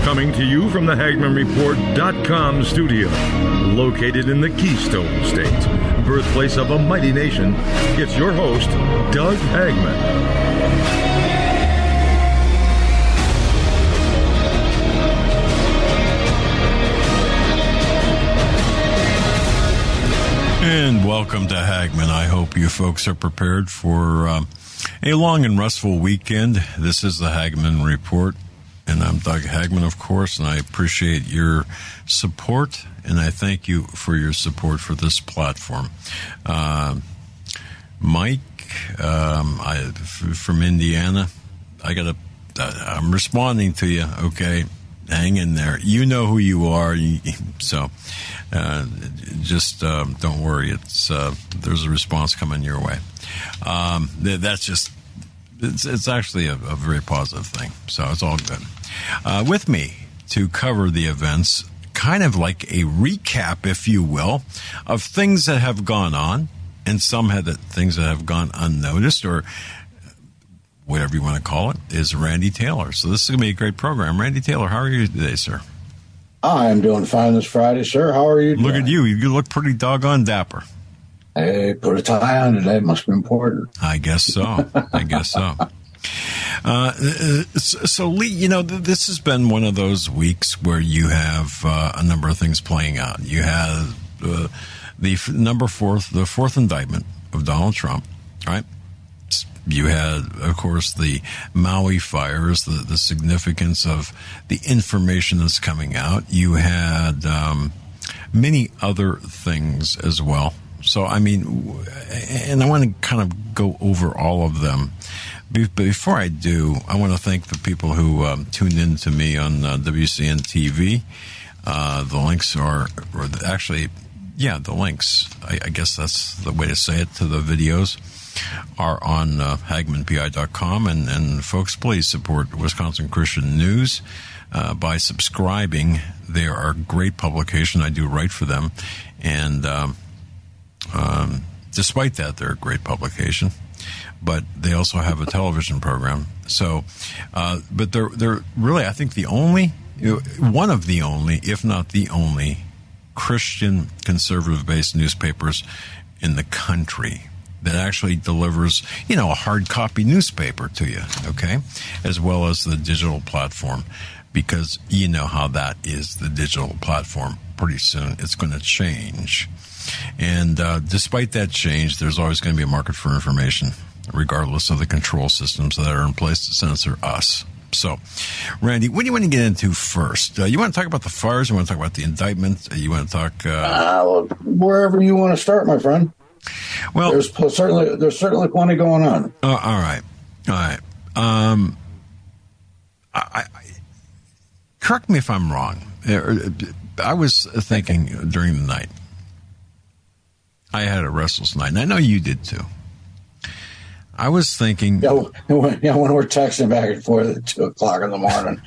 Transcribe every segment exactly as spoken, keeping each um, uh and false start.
Coming to you from the Hagman Report dot com studio, located in the Keystone State, birthplace of a mighty nation, it's your host, Doug Hagman. And welcome to Hagman. I hope you folks are prepared for um, a long and restful weekend. This is the Hagman Report, and I'm Doug Hagman, of course, and I appreciate your support, and I thank you for your support for this platform. Uh, Mike, um, I, f- from Indiana, I got a, I'm responding to you, okay? Hang in there. You know who you are, so uh, just um, don't worry. It's uh, there's a response coming your way. Um, that's just it's, it's actually a, a very positive thing, so it's all good. Uh, with me to cover the events, kind of like a recap, if you will, of things that have gone on, and some had that, things that have gone unnoticed, or whatever you want to call it, is Randy Taylor. So this is going to be a great program. Randy Taylor, how are you today, sir? I'm doing fine this Friday, sir. How are you doing? Look at you. You look pretty doggone dapper. Hey, put a tie on today. Must be important. I guess so. I guess so. Uh, so, Lee, you know, this has been one of those weeks where you have uh, a number of things playing out. You have uh, the number fourth, the fourth indictment of Donald Trump, right? You had, of course, the Maui fires, the, the significance of the information that's coming out. You had um, many other things as well. So, I mean, and I want to kind of go over all of them. Be- before I do, I want to thank the people who um, tuned in to me on uh, W C N T V. Uh, the links are, or the, actually, yeah, the links, I, I guess that's the way to say it, to the videos are on uh, Hagman P I dot com. And, and folks, please support Wisconsin Christian News uh, by subscribing. They are a great publication. I do write for them. And um, um, despite that, they're a great publication. But they also have a television program. So, uh, but they're, they're really, I think, the only, you know, one of the only, if not the only, Christian conservative-based newspapers in the country that actually delivers, you know, a hard copy newspaper to you, okay, as well as the digital platform, because you know how that is, the digital platform. Pretty soon it's going to change. And uh, despite that change, there's always going to be a market for information, regardless of the control systems that are in place to censor us. So, Randy, what do you want to get into first? Uh, you want to talk about the fires? You want to talk about the indictment? You want to talk... Uh... Uh, wherever you want to start, my friend. Well, there's certainly there's certainly plenty going on. Uh, all right, all right. Um, I, I, correct me if I'm wrong. I was thinking during the night. I had a restless night, and I know you did too. I was thinking, yeah, when, yeah, when we're texting back and forth at two o'clock in the morning,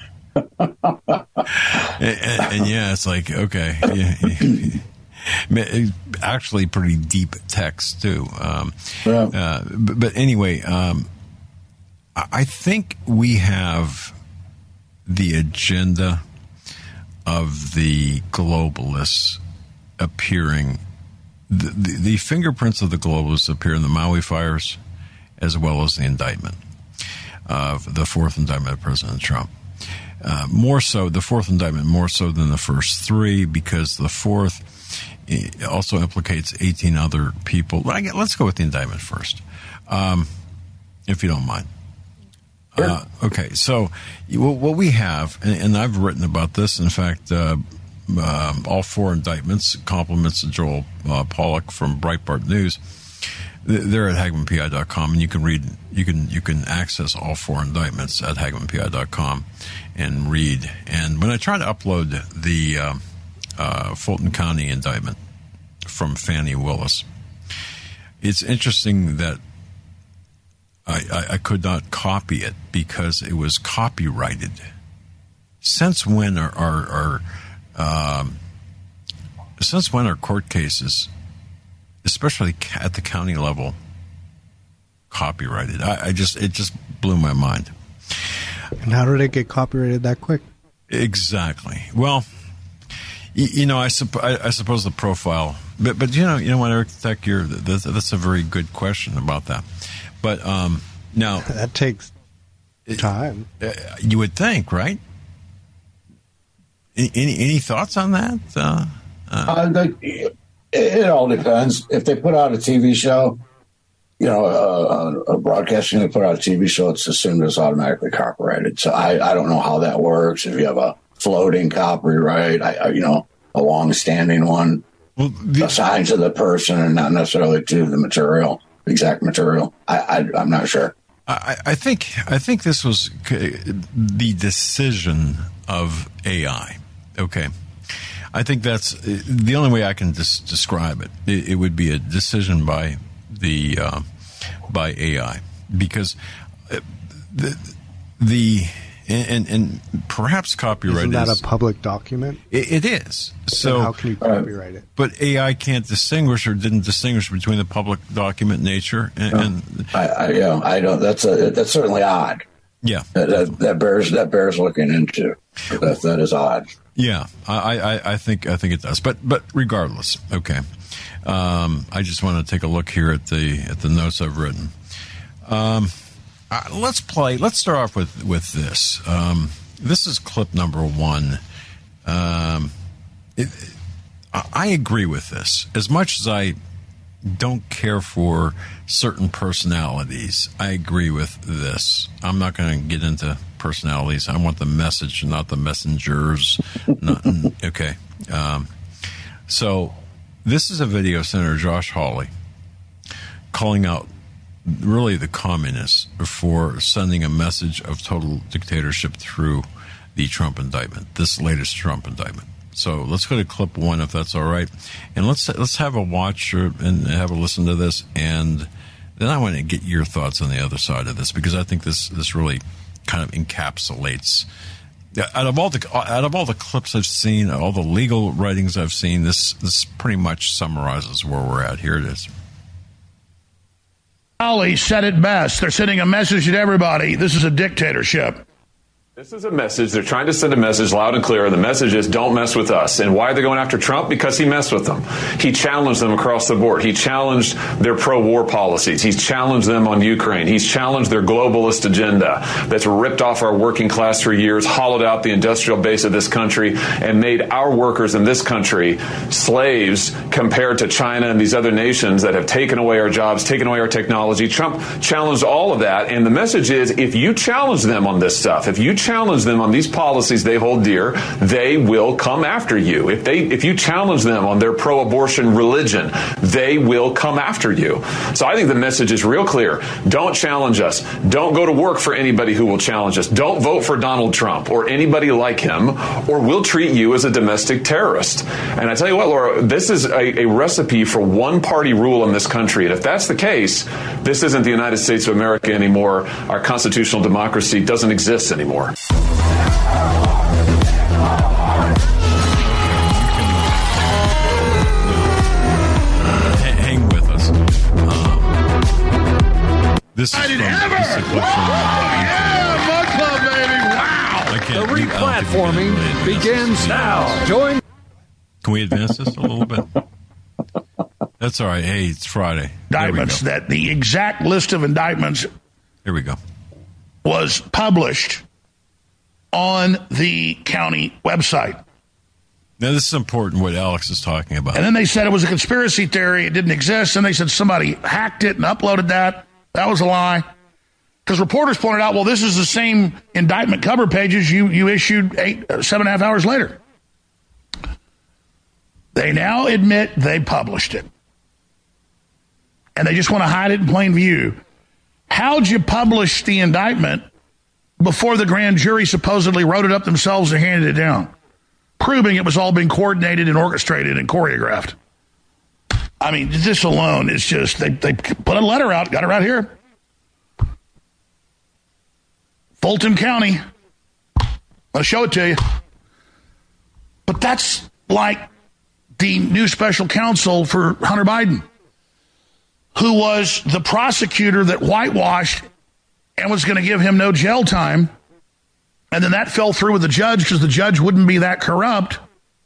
and, and, and yeah, it's like okay. Yeah, yeah. Actually, pretty deep text too. Um, yeah. uh, but, but anyway, um, I think we have the agenda of the globalists appearing. The, the, the fingerprints of the globalists appear in the Maui fires, as well as the indictment of the fourth indictment of President Trump. Uh, more so, the fourth indictment more so than the first three, because the fourth also implicates eighteen other people. Let's go with the indictment first, um, if you don't mind. Sure. Uh, okay, so what we have, and, and I've written about this, in fact, uh, um, all four indictments, compliments to Joel uh, Pollack from Breitbart News. They're at Hagman P I dot com, and you can read, you can you can access all four indictments at Hagman P I dot com and read. And when I try to upload the uh, uh, Fulton County indictment from Fannie Willis, it's interesting that I, I, I could not copy it because it was copyrighted. Since when are are, are um, since when are court cases, especially at the county level, copyrighted? I, I just it just blew my mind. And how did it get copyrighted that quick? Exactly. Well, you, you know, I, supp- I, I suppose the profile, but but you know, you know what, Eric Tech, you're that's, that's a very good question about that. But um, now that takes time. Uh, you would think, right? Any any, any thoughts on that? Uh, uh, uh, they, it, it all depends. If they put out a T V show, you know, uh, a broadcasting, they put out a T V show, it's assumed it's automatically copyrighted. So I, I don't know how that works. If you have a floating copyright, I, I you know, a long-standing one, well, the, assigned to the person and not necessarily to the material, exact material. I, I I'm not sure. I, I think I think this was the decision of A I. Okay, I think that's the only way I can des- describe it. it. It would be a decision by the uh, by A I, because the the and and perhaps copyright isn't that is a public document? It, it is. So then how can you copyright it? But A I can't distinguish or didn't distinguish between the public document nature and, no. and I, I yeah I don't. That's a that's certainly odd. Yeah, that, that, that bears that bears looking into. That that is odd. Yeah, I, I, I think I think it does. But but regardless, okay. Um, I just want to take a look here at the at the notes I've written. Um, uh, let's play. Let's start off with with this. Um, this is clip number one. Um, it, I agree with this. As much as I don't care for certain personalities, I agree with this. I'm not going to get into personalities. I want the message, not the messengers. not, okay. Um, so this is a video of Senator Josh Hawley calling out really the communists for sending a message of total dictatorship through the Trump indictment, this latest Trump indictment. So let's go to clip one, if that's all right, and let's let's have a watch or, and have a listen to this, and then I want to get your thoughts on the other side of this, because I think this this really kind of encapsulates. Out of all the out of all the clips I've seen, all the legal writings I've seen, this this pretty much summarizes where we're at. Here it is. Ali said it best. They're sending a message to everybody. This is a dictatorship. This is a message. They're trying to send a message loud and clear. The message is, don't mess with us. And why are they going after Trump? Because he messed with them. He challenged them across the board. He challenged their pro-war policies. He's challenged them on Ukraine. He's challenged their globalist agenda that's ripped off our working class for years, hollowed out the industrial base of this country, and made our workers in this country slaves compared to China and these other nations that have taken away our jobs, taken away our technology. Trump challenged all of that. And the message is, if you challenge them on this stuff, if you challenge them on these policies they hold dear, they will come after you. If they, if you challenge them on their pro-abortion religion, they will come after you. So I think the message is real clear. Don't challenge us. Don't go to work for anybody who will challenge us. Don't vote for Donald Trump or anybody like him, or we'll treat you as a domestic terrorist. And I tell you what, Laura, this is a, a recipe for one-party rule in this country. And if that's the case, this isn't the United States of America anymore. Our constitutional democracy doesn't exist anymore. Hang with us. Um, this is from, this is a clip from uh, Yeah, Book Club, baby. Wow. I can't, The replatforming begins now. Join. Can we advance this a little bit? That's all right. Hey, it's Friday. Indictments, that the exact list of indictments Here we go. was published on the county website. Now, this is important, what Alex is talking about. And then they said it was a conspiracy theory. It didn't exist. And they said somebody hacked it and uploaded that. That was a lie. Because reporters pointed out, well, this is the same indictment cover pages you, you issued eight, seven and a half hours later. They now admit they published it. And they just want to hide it in plain view. How'd you publish the indictment before the grand jury supposedly wrote it up themselves and handed it down, proving it was all being coordinated and orchestrated and choreographed? I mean, this alone is just, they, they put a letter out, got it right here. Fulton County. I'll show it to you. But that's like the new special counsel for Hunter Biden, who was the prosecutor that whitewashed and was going to give him no jail time And then that fell through with the judge because the judge wouldn't be that corrupt.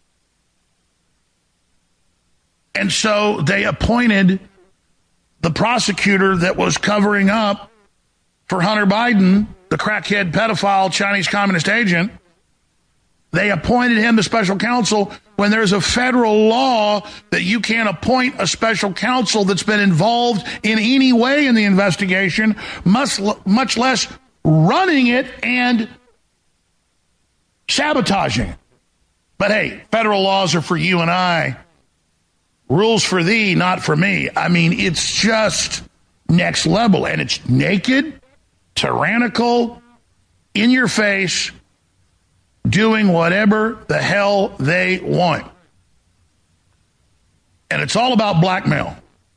And so they appointed the prosecutor that was covering up for Hunter Biden, the crackhead pedophile Chinese communist agent. They appointed him the special counsel when there's a federal law that you can't appoint a special counsel that's been involved in any way in the investigation, much, much less running it and sabotaging it. But hey, federal laws are for you and I. Rules for thee, not for me. I mean, it's just next level. And it's naked, tyrannical, in your face, doing whatever the hell they want. And it's all about blackmail.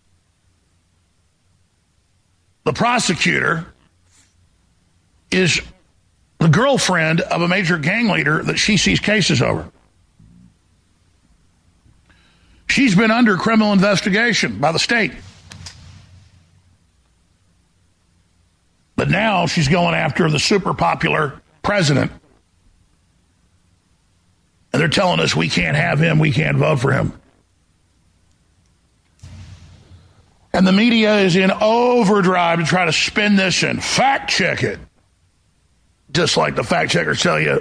The prosecutor is the girlfriend of a major gang leader that she sees cases over. She's been under criminal investigation by the state. But now she's going after the super popular president. And they're telling us we can't have him, we can't vote for him. And the media is in overdrive to try to spin this and fact check it. Just like the fact checkers tell you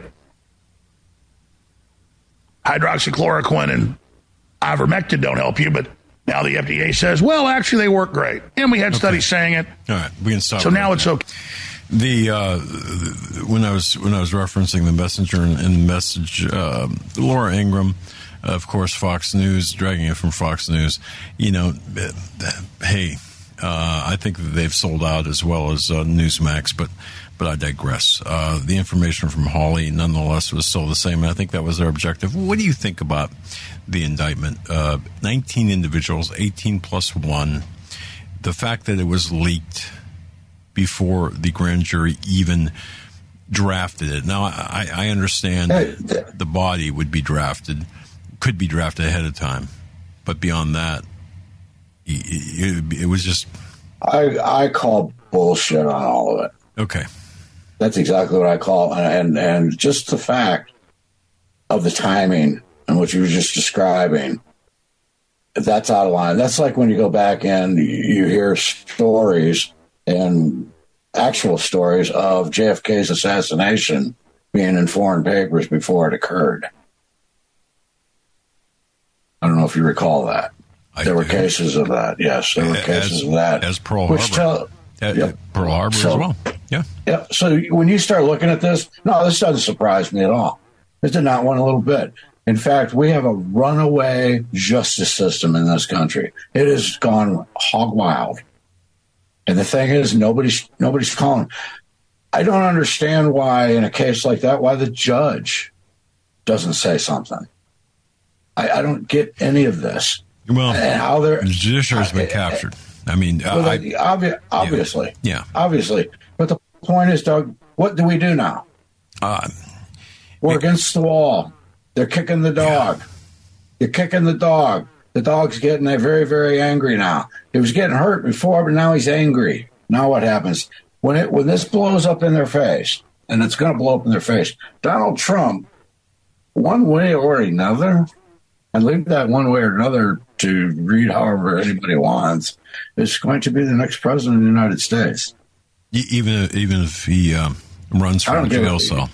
hydroxychloroquine and ivermectin don't help you, but now the F D A says, well, actually, they work great. And we had okay. studies saying it. All right, we can stop. So right now there. it's okay. The uh, when I was when I was referencing the messenger and, and message, uh, Laura Ingraham, of course, Fox News, dragging it from Fox News. You know, hey, uh, I think that they've sold out as well as uh, Newsmax, but but I digress. Uh, the information from Hawley, nonetheless, was still the same, and I think that was their objective. What do you think about the indictment? Uh, nineteen individuals, eighteen plus one. The fact that it was leaked before the grand jury even drafted it. Now, I, I understand the body would be drafted, could be drafted ahead of time, but beyond that, it, it, it was just... I, I call bullshit on all of it. Okay. That's exactly what I call, and and just the fact of the timing and what you were just describing, that's out of line. That's like when you go back and you hear stories and actual stories of J F K's assassination being in foreign papers before it occurred. I don't know if you recall that. I there do. were cases of that. Yes, there were as, cases of that. As Pearl which Harbor. Tell, At, yep. Pearl Harbor so, as well. Yeah. Yeah. So when you start looking at this, no, this doesn't surprise me at all. This did not one a little bit. In fact, we have a runaway justice system in this country. It has gone hog wild. And the thing is, nobody's nobody's calling. I don't understand why, in a case like that, why the judge doesn't say something. I, I don't get any of this. Well, and how they're, the judiciary's been I, captured. I mean, well, I, obvi- obviously. Yeah. Obviously. But the point is, Doug, what do we do now? Uh, We're it, against the wall. They're kicking the dog. Yeah. You're kicking the dog. The dog's getting very, very angry now. He was getting hurt before, but now he's angry. Now what happens? When it when this blows up in their face, and it's going to blow up in their face, Donald Trump, one way or another, and leave that one way or another to read however anybody wants, is going to be the next president of the United States. Even, even if he um, runs from a jail cell.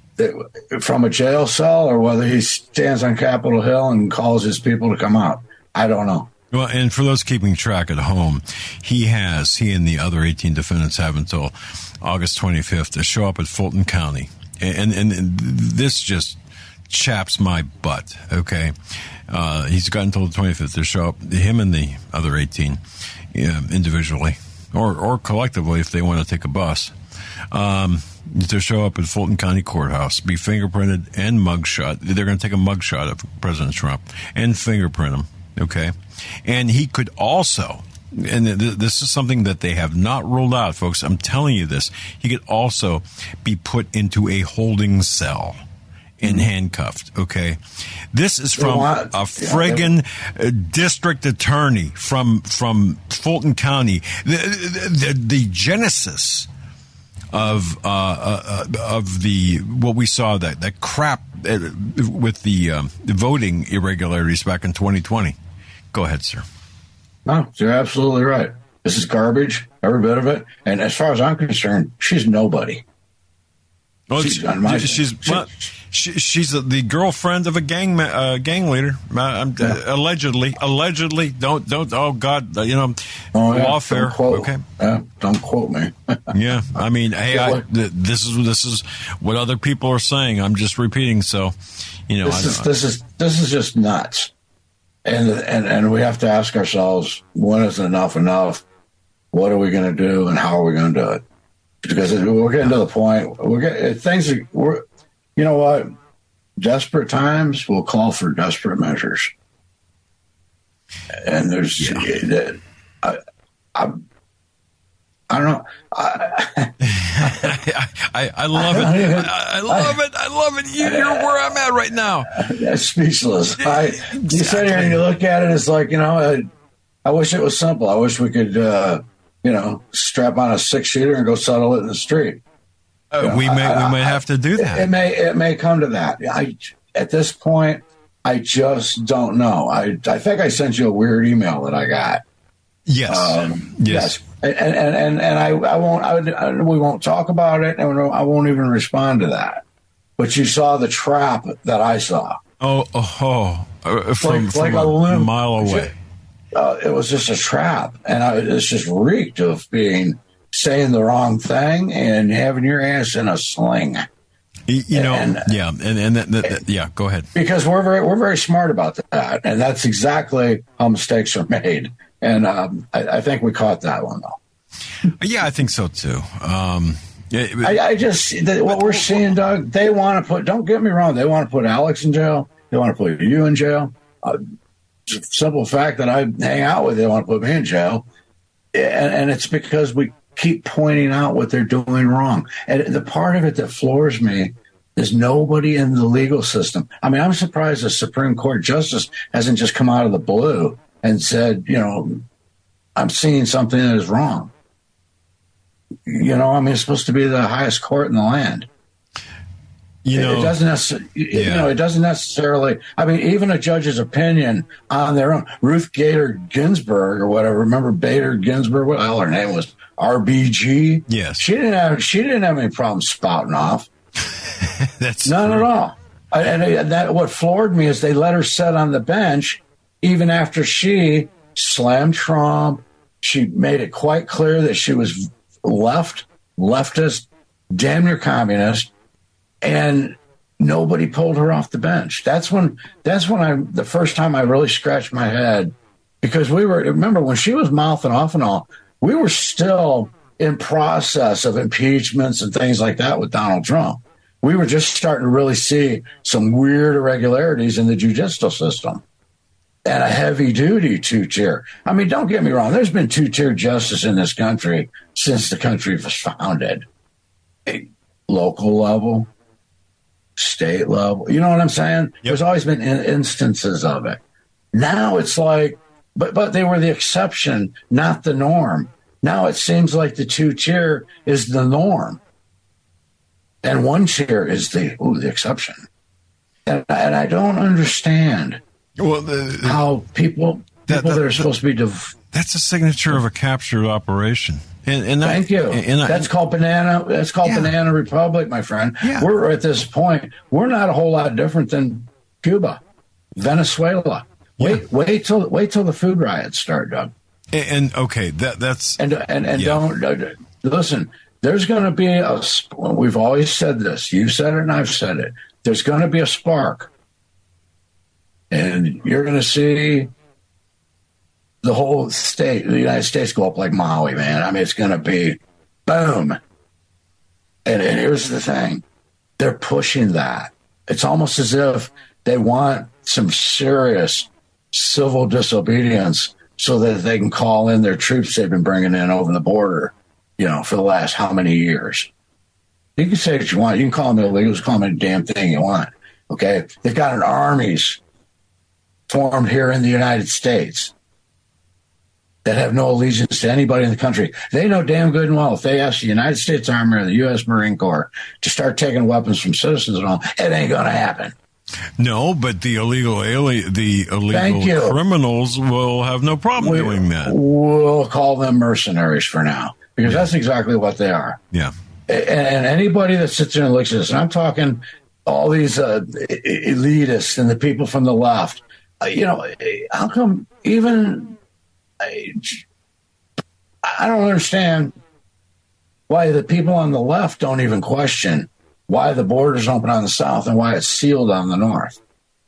From a jail cell, or whether he stands on Capitol Hill and calls his people to come out. I don't know. Well, and for those keeping track at home, he has, he and the other eighteen defendants have until August twenty-fifth to show up at Fulton County. And, and, and this just chaps my butt, okay? Uh, he's got until the twenty-fifth to show up, him and the other eighteen yeah, individually, or, or collectively if they want to take a bus. Um, to show up at Fulton County Courthouse, be fingerprinted and mugshot. They're going to take a mugshot of President Trump and fingerprint him, okay? And he could also, and th- this is something that they have not ruled out, folks. I'm telling you this. He could also be put into a holding cell and handcuffed, okay? This is from a friggin' district attorney from, from Fulton County. The, the, the, the genesis of uh, uh, of the what we saw that that crap with the, um, the voting irregularities back in twenty twenty. Go ahead, sir. No, you're absolutely right. This is garbage, every bit of it. And as far as I'm concerned, she's nobody. Well, she's she's, well, she, she's the girlfriend of a gang uh, gang leader, uh, yeah. uh, allegedly. Allegedly, don't don't. Oh God, you know, oh, yeah. lawfare. Quote, okay, yeah, don't quote me. yeah, I mean, hey, I, th- this is this is what other people are saying. I'm just repeating. So, you know, this I is this is this is just nuts, and and and we have to ask ourselves, when is enough enough? What are we going to do, and how are we going to do it? Because we're getting to the point, we're getting things. Are, we're, you know what? Desperate times will call for desperate measures, and there's, yeah. I, I, I don't know. I, I, I love I it. Even, I, I love I, it. I love it. You, you're where I'm at right now. That's speechless. I, exactly. You sit here and you look at it. It's like, you know, I, I wish it was simple. I wish we could. Uh, You know, strap on a six shooter and go settle it in the street. Uh, you know, we may I, we may I, have to do that. It, it may it may come to that. I at this point, I just don't know. I I think I sent you a weird email that I got. Yes. Um, yes. yes. And and and and I I won't I, I, we won't talk about it, and I won't even respond to that. But you saw the trap that I saw. Oh oh, oh. from, like, from like a, a limb, mile away. Uh, it was just a trap, and I, it's just reeked of being saying the wrong thing and having your ass in a sling. You, you know, and, yeah, and and that, that, that, yeah. Go ahead. Because we're very we're very smart about that, and that's exactly how mistakes are made. And um, I, I think we caught that one though. Yeah, I think so too. Um, yeah, but, I, I just the, what we're seeing, Doug. They want to put. Don't get me wrong. They want to put Alex in jail. They want to put you in jail. Uh, simple fact that I hang out with, they want to put me in jail. And, and it's because we keep pointing out what they're doing wrong. And the part of it that floors me is nobody in the legal system. I mean, I'm surprised the Supreme Court justice hasn't just come out of the blue and said, you know, I'm seeing something that is wrong. You know, I mean, it's supposed to be the highest court in the land. You know, it doesn't necessarily, yeah. you know, it doesn't necessarily, I mean, even a judge's opinion on their own. Ruth Bader Ginsburg or whatever, remember Bader Ginsburg? What the hell her name was? R B G? Yes. She didn't have, she didn't have any problem spouting off. That's none true. at all. And that, what floored me is they let her sit on the bench even after she slammed Trump. She made it quite clear that she was left, leftist, damn near communist. And nobody pulled her off the bench. That's when that's when I the first time I really scratched my head, because we were remember when she was mouthing off and all, we were still in process of impeachments and things like that with Donald Trump. We were just starting to really see some weird irregularities in the judicial system and a heavy duty two tier. I mean, don't get me wrong. There's been two tier justice in this country since the country was founded. A local level, state level. You know what I'm saying? Yep. There's always been in- instances of it. Now it's like, but but they were the exception, not the norm. Now it seems like the two tier is the norm, and one tier is the ooh, the exception. And, and I don't understand well, the, how people that, people that, that are that, supposed to be. Div- that's a signature of a captured operation. And, and Thank I, you. And I, that's called banana. That's called yeah. Banana Republic, my friend. Yeah. We're at this point. We're not a whole lot different than Cuba, Venezuela. Wait, yeah. wait till wait till the food riots start, Doug. And, and okay, that that's and and and yeah. don't uh, listen. There's going to be a. We've always said this. You said it, and I've said it. There's going to be a spark, and you're going to see the whole state, the United States, go up like Maui, man. I mean, it's going to be boom. And, and here's the thing. They're pushing that. It's almost as if they want some serious civil disobedience so that they can call in their troops they've been bringing in over the border, you know, for the last how many years. You can say what you want. You can call them illegals, call them any damn thing you want. Okay? They've got an armies formed here in the United States. that have no allegiance to anybody in the country. They know damn good and well if they ask the United States Army or the U S Marine Corps to start taking weapons from citizens and all, it ain't going to happen. No, but the illegal alien, the illegal criminals will have no problem we, doing that. We'll call them mercenaries for now, because yeah. that's exactly what they are. Yeah. And, and anybody that sits there and looks at this, and I'm talking all these uh, elitists and the people from the left, uh, you know, how come even I, I don't understand why the people on the left don't even question why the border's open on the south and why it's sealed on the north.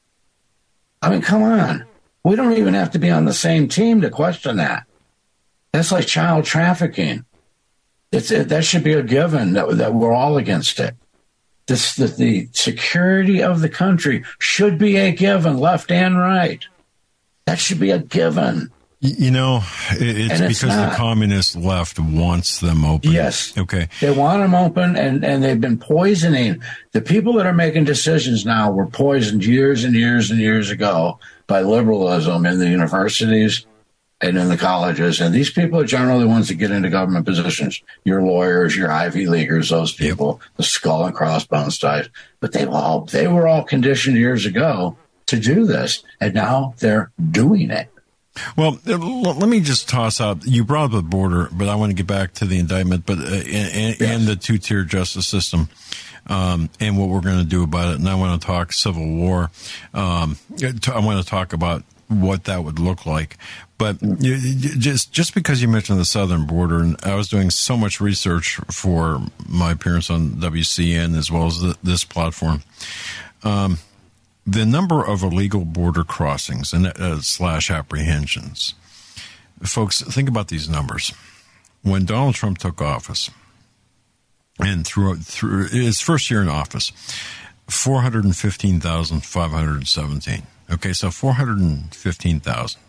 I mean, come on. We don't even have to be on the same team to question that. That's like child trafficking. It's it, that should be a given that, that we're all against it. This, the, the security of the country should be a given, left and right. That should be a given. You know, it's, it's because not. the communist left wants them open. Yes. Okay. They want them open, and, and they've been poisoning. The people that are making decisions now were poisoned years and years and years ago by liberalism in the universities and in the colleges. And these people are generally the ones that get into government positions. Your lawyers, your Ivy Leaguers, those people, yep. the skull and crossbones types. But they all they were all conditioned years ago to do this, and now they're doing it. Well, let me just toss out, you brought up the border, but I want to get back to the indictment, but uh, and, yes. and the two-tier justice system, um, and what we're going to do about it. And I want to talk Civil War. Um, I want to talk about what that would look like. But you, just just because you mentioned the southern border, and I was doing so much research for my appearance on W C N as well as the, this platform, um, the number of illegal border crossings and uh, slash apprehensions. Folks, think about these numbers. When Donald Trump took office, and through through his first year in office, four hundred fifteen thousand five hundred seventeen. Okay, so four hundred fifteen thousand.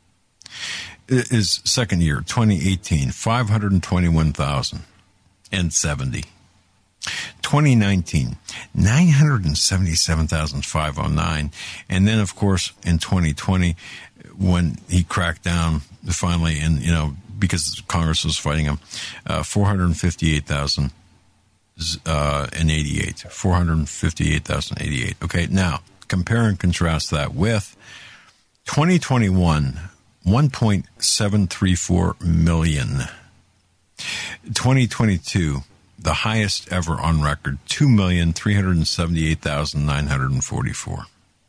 His second year, twenty eighteen, five hundred twenty-one thousand seventy. twenty nineteen, nine hundred seventy-seven thousand five hundred nine. And then, of course, in twenty twenty, when he cracked down finally, and, you know, because Congress was fighting him, uh, four hundred fifty-eight thousand eighty-eight. four hundred fifty-eight thousand eighty-eight. Okay, now, compare and contrast that with twenty twenty-one, one point seven three four million. twenty twenty-two, the highest ever on record, two million three hundred seventy-eight thousand nine hundred forty-four.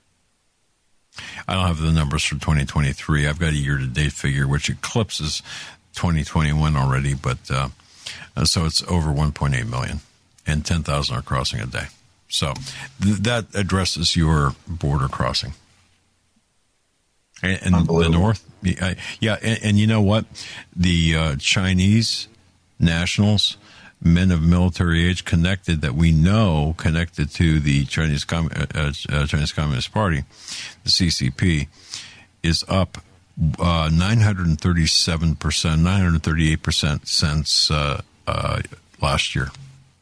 I don't have the numbers for twenty twenty-three. I've got a year-to-date figure, which eclipses twenty twenty-one already, but uh, so it's over one point eight million, and ten thousand are crossing a day. So th- that addresses your border crossing. And, and the north, yeah, yeah and, and you know what? The uh, Chinese nationals, men of military age, connected that we know connected to the Chinese Com- uh, uh, Chinese Communist Party, the C C P, is up uh, nine hundred thirty-seven percent, nine hundred thirty-eight percent since uh, uh, last year.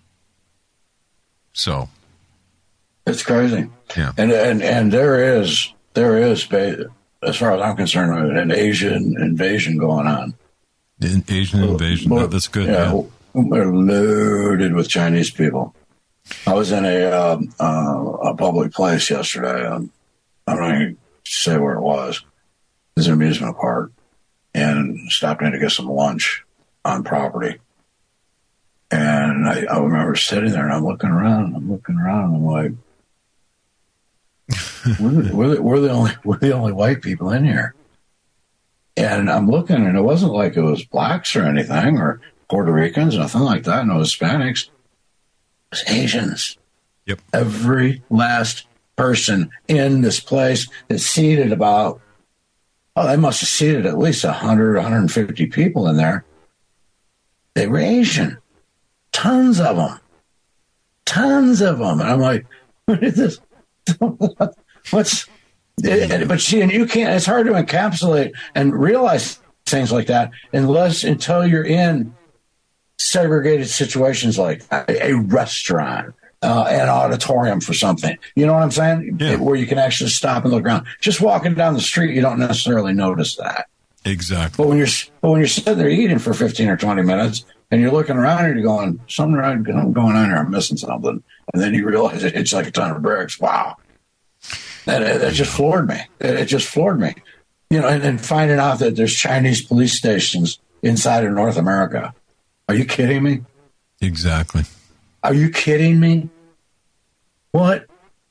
So it's crazy. Yeah, and and and there is there is. As far as I'm concerned, an Asian invasion going on. An Asian invasion, well, that's good. Yeah, yeah, we're loaded with Chinese people. I was in a uh, uh, a public place yesterday. Um, I don't even say where it was. It was an amusement park, and stopped in to get some lunch on property. And I, I remember sitting there, and I'm looking around, and I'm looking around, and I'm like, we're, the, we're, the, we're the only we're the only white people in here. And I'm looking, and it wasn't like it was blacks or anything, or Puerto Ricans, nothing like that, no Hispanics. It was Asians. Yep. Every last person in this place is seated about, oh, they must have seated at least one hundred, one hundred fifty people in there. They were Asian. Tons of them. Tons of them. And I'm like, what is this? What's it, but see, and you can't, it's hard to encapsulate and realize things like that unless until you're in segregated situations like a, a restaurant, uh, an auditorium for something. You know what I'm saying? Yeah. Where you can actually stop and look around. Just walking down the street, you don't necessarily notice that. Exactly. But when you're but when you're sitting there eating for fifteen or twenty minutes and you're looking around and you're going, something going on here, I'm missing something. And then you realize it hits like a ton of bricks. Wow. That, that just floored me. It just floored me. You know, and, and finding out that there's Chinese police stations inside of North America. Are you kidding me? Exactly. Are you kidding me? What?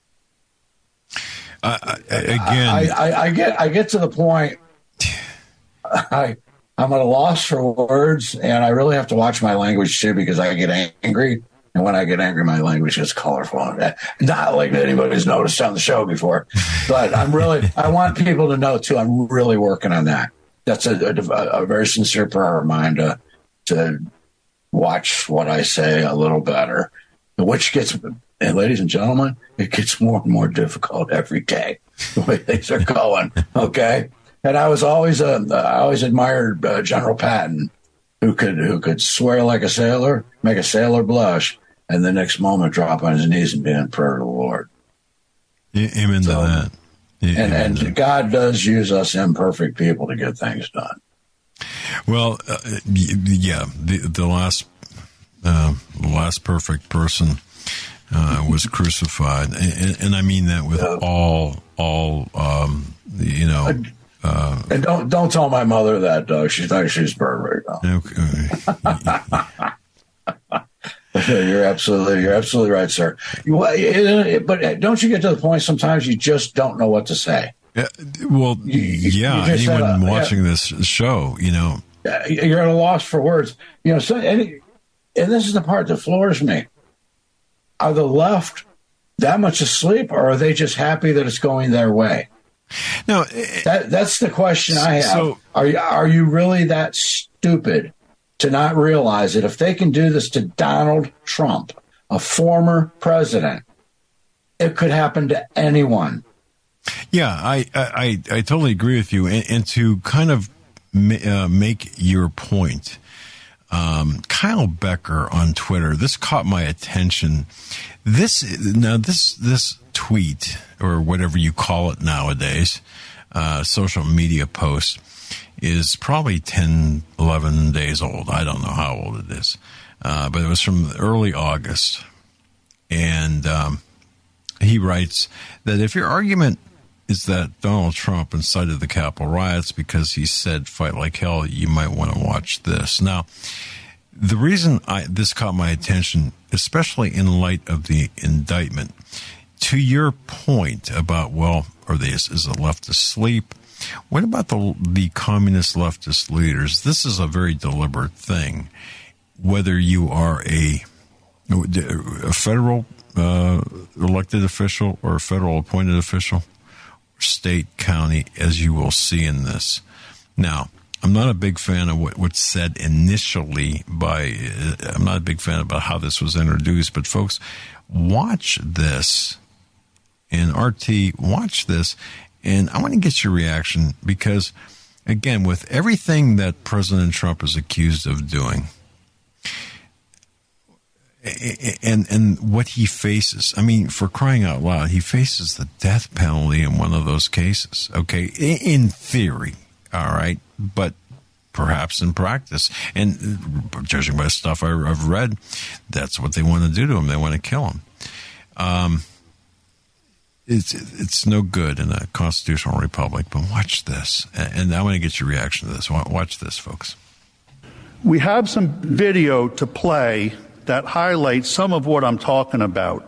Uh, I, again, I, I, I get I get to the point. I I'm at a loss for words, and I really have to watch my language too because I get angry, and when I get angry, my language gets colorful. Not like anybody's noticed on the show before, but I'm really I want people to know too. I'm really working on that. That's a, a, a very sincere prayer of mine to to watch what I say a little better, which gets. And ladies and gentlemen, it gets more and more difficult every day the way things are going. Okay, and I was always a, I always admired uh, General Patton, who could who could swear like a sailor, make a sailor blush, and the next moment drop on his knees and be in prayer to the Lord. Amen to so, that. Yeah, and and that. God does use us imperfect people to get things done. Well, uh, yeah, the the last uh, the last perfect person. Uh, was crucified, and, and I mean that with yeah. all, all, um, you know. Uh, and don't don't tell my mother that, Doug. She thinks she's burned right now. Okay. You're absolutely, you're absolutely right, sir. But don't you get to the point sometimes you just don't know what to say? Yeah, well, you, yeah. You anyone said, uh, watching yeah. this show, you know, you're at a loss for words. You know, so and, and this is the part that floors me. Are the left that much asleep, or are they just happy that it's going their way? No, that, that's the question I have. So, are you, are you really that stupid to not realize that if they can do this to Donald Trump, a former president, it could happen to anyone? Yeah, I I, I totally agree with you. And, and to kind of uh, make your point. Um, Kyle Becker on Twitter. This caught my attention. This now this this tweet or whatever you call it nowadays, uh, social media post is probably ten, eleven days old. I don't know how old it is, uh, but it was from early August, and um, he writes that if your argument is that Donald Trump incited the Capitol riots because he said fight like hell, you might want to watch this. Now, the reason I, this caught my attention, especially in light of the indictment, to your point about, well, are they, is the left asleep? What about the, the communist leftist leaders? This is a very deliberate thing. Whether you are a, a federal uh, elected official or a federal appointed official, state, county, as you will see in this. Now, I'm not a big fan of what, what's said initially by, uh, I'm not a big fan about how this was introduced, but folks, watch this, and R T, watch this, and I want to get your reaction because, again, with everything that President Trump is accused of doing, and and what he faces, I mean, for crying out loud, he faces the death penalty in one of those cases, okay, in theory, all right, but perhaps in practice, and judging by stuff I've read, that's what they want to do to him. They want to kill him. Um, it's it's no good in a constitutional republic, but watch this, and I want to get your reaction to this. Watch this, folks. We have some video to play that highlights some of what I'm talking about.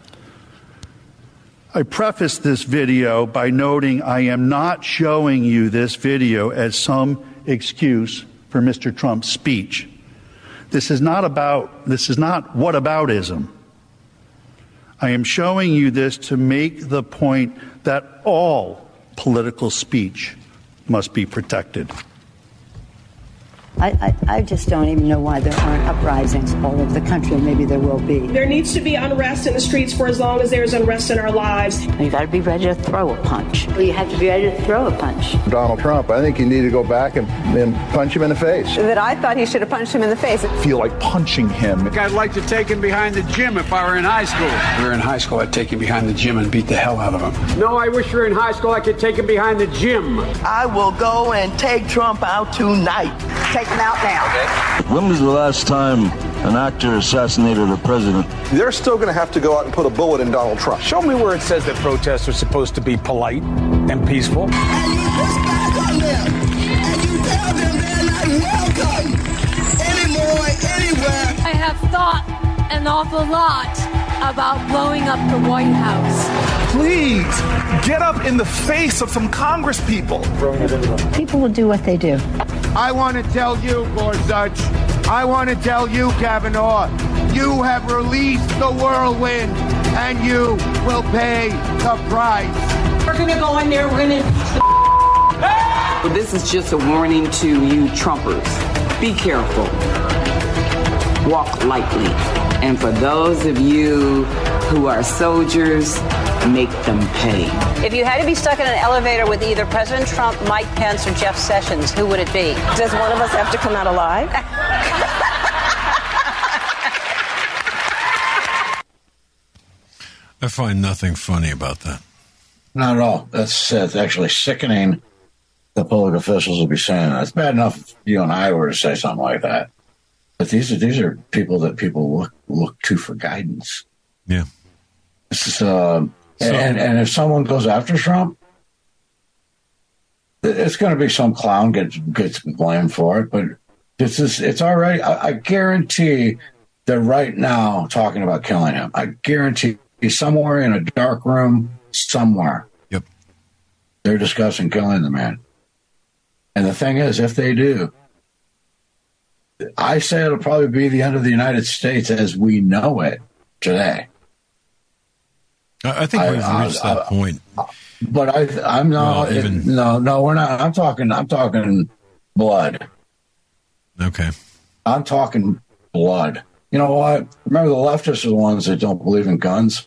I preface this video by noting I am not showing you this video as some excuse for Mister Trump's speech. This is not about, this is not whataboutism. I am showing you this to make the point that all political speech must be protected. I, I, I just don't even know why there aren't uprisings all over the country, and maybe there will be. There needs to be unrest in the streets for as long as there's unrest in our lives. You got to be ready to throw a punch. You have to be ready to throw a punch. Donald Trump, I think you need to go back and, and punch him in the face. That I thought he should have punched him in the face. I feel like punching him. I'd like to take him behind the gym if I were in high school. If we were in high school, I'd take him behind the gym and beat the hell out of him. No, I wish we were in high school. I could take him behind the gym. I will go and take Trump out tonight. Take him out now. Okay. When was the last time an actor assassinated a president? They're still going to have to go out and put a bullet in Donald Trump. Show me where it says that protests are supposed to be polite and peaceful. And you push back on them, and you tell them they're not welcome anymore, anywhere. I have thought an awful lot about blowing up the White House. Please, get up in the face of some Congress people. People will do what they do. I want to tell you, Gorsuch, I want to tell you, Kavanaugh, you have released the whirlwind, and you will pay the price. We're going to go in there, we're going to... Well, this is just a warning to you Trumpers. Be careful. Walk lightly. And for those of you who are soldiers, make them pay. If you had to be stuck in an elevator with either President Trump, Mike Pence, or Jeff Sessions, who would it be? Does one of us have to come out alive? I find nothing funny about that. Not at all. That's, that's actually sickening that public officials will be saying that. It's bad enough if you and I were to say something like that. But these are these are people that people look look to for guidance. Yeah. This is, uh, so, and and if someone goes after Trump, it's going to be some clown gets gets blamed for it. But this is it's already. I, I guarantee they're right now talking about killing him. I guarantee he's somewhere in a dark room somewhere. Yep. They're discussing killing the man. And the thing is, if they do, I say it'll probably be the end of the United States as we know it today. I think we've I, reached I, that I, point. But I, I'm not. Well, even, it, no, no, we're not. I'm talking. I'm talking blood. Okay. I'm talking blood. You know what? Remember, the leftists are the ones that don't believe in guns.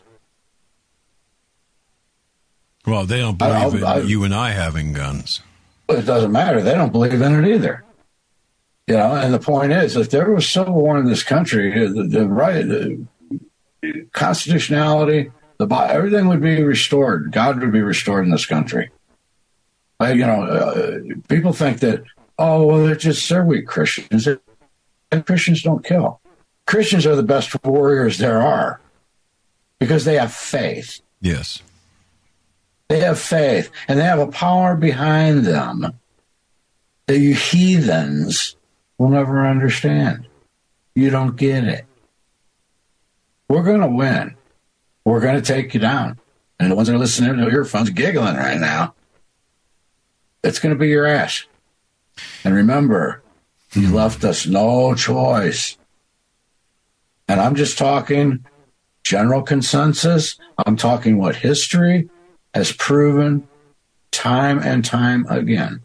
Well, they don't believe in I, you and I having guns. It doesn't matter. They don't believe in it either. You know, and the point is, if there was civil war in this country, the, the right, the constitutionality, the everything would be restored. God would be restored in this country. I, you know, uh, people think that, oh, well, they're just they're weak Christians. And Christians don't kill. Christians are the best warriors there are because they have faith. Yes. They have faith, and they have a power behind them that you heathens will never understand. You don't get it. We're going to win. We're going to take you down. And the ones that are listening to earphones giggling right now, it's going to be your ass. And remember, you left us no choice. And I'm just talking general consensus. I'm talking what history has proven time and time again.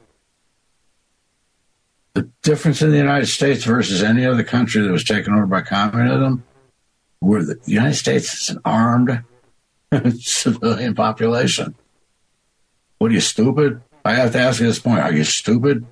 The difference in the United States versus any other country that was taken over by communism, where the United States is an armed civilian population. What are you, stupid? I have to ask you this point. Are you stupid?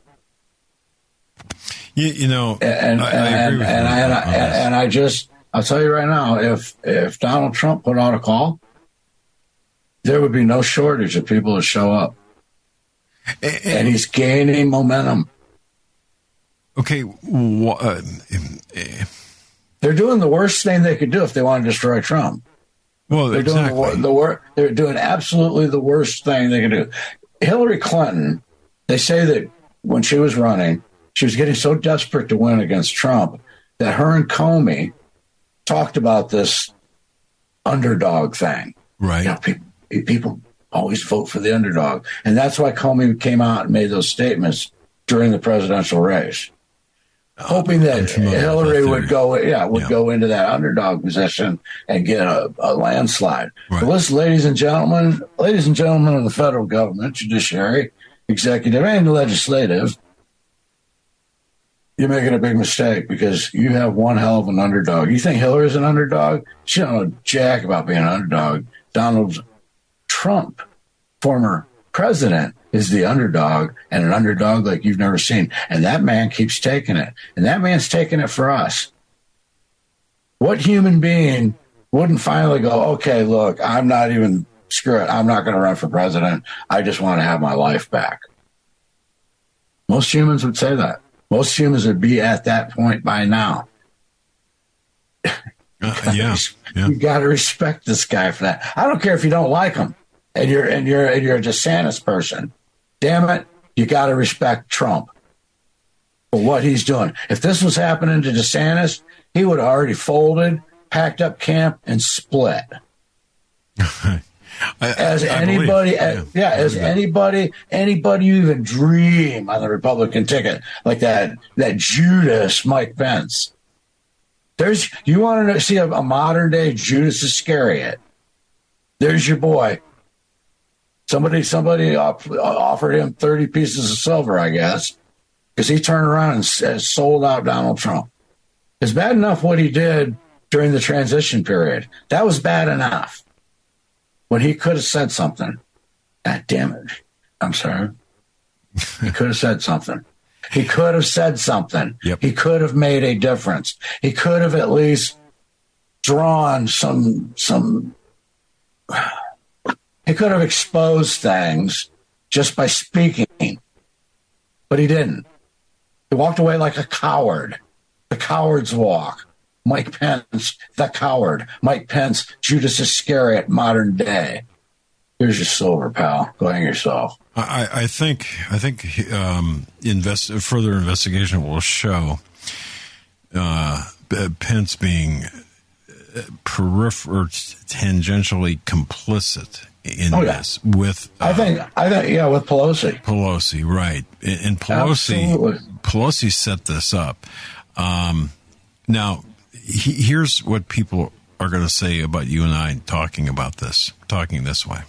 You, you know, and, I, and, I agree and, with and, you and, I, and, and I just, I'll tell you right now, if if Donald Trump put out a call, there would be no shortage of people to show up. And, and he's gaining momentum. Okay. Wh- uh, they're doing the worst thing they could do if they want to destroy Trump. Well, they're exactly. doing the, the wor- They're doing absolutely the worst thing they can do. Hillary Clinton, they say that when she was running, she was getting so desperate to win against Trump that her and Comey talked about this underdog thing. Right. You know, people, people always vote for the underdog. And that's why Comey came out and made those statements during the presidential race, hoping that Hillary that would go, yeah, would yeah. go into that underdog position and get a, a landslide. Right. But listen, ladies and gentlemen, ladies and gentlemen of the federal government, judiciary, executive, and legislative, you're making a big mistake because you have one hell of an underdog. You think Hillary's an underdog? She don't know jack about being an underdog. Donald Trump, former president, is the underdog, and an underdog like you've never seen. And that man keeps taking it. And that man's taking it for us. What human being wouldn't finally go, okay, look, I'm not even, screw it, I'm not going to run for president. I just want to have my life back. Most humans would say that. Most humans would be at that point by now. Uh, yeah, yeah. You got to respect this guy for that. I don't care if you don't like him, and you're and you're and you're a DeSantis person. Damn it, you got to respect Trump for what he's doing. If this was happening to DeSantis, he would have already folded, packed up camp, and split. I, as I anybody, believe, yeah, yeah as anybody, anybody you even dream on the Republican ticket, like that, that Judas Mike Pence. There's, you want to see a, a modern day Judas Iscariot. There's your boy. Somebody, somebody off, offered him thirty pieces of silver, I guess, because he turned around and, and sold out Donald Trump. It's bad enough what he did during the transition period. That was bad enough. When he could have said something. God damn it. I'm sorry. He could have said something. He could have said something. Yep. He could have made a difference. He could have at least drawn some, some, he could have exposed things just by speaking. But he didn't. He walked away like a coward. The coward's walk. Mike Pence, the coward. Mike Pence, Judas Iscariot, modern day. Here's your silver, pal. Go hang yourself. I, I think I think um, invest, further investigation will show uh, Pence being peripheral, tangentially complicit in oh, yeah. this with. Uh, I think. I think. Yeah, with Pelosi. Pelosi, right? And, and Pelosi. Absolutely. Pelosi set this up. Um, now. He, here's what people are going to say about you and I talking about this, talking this way.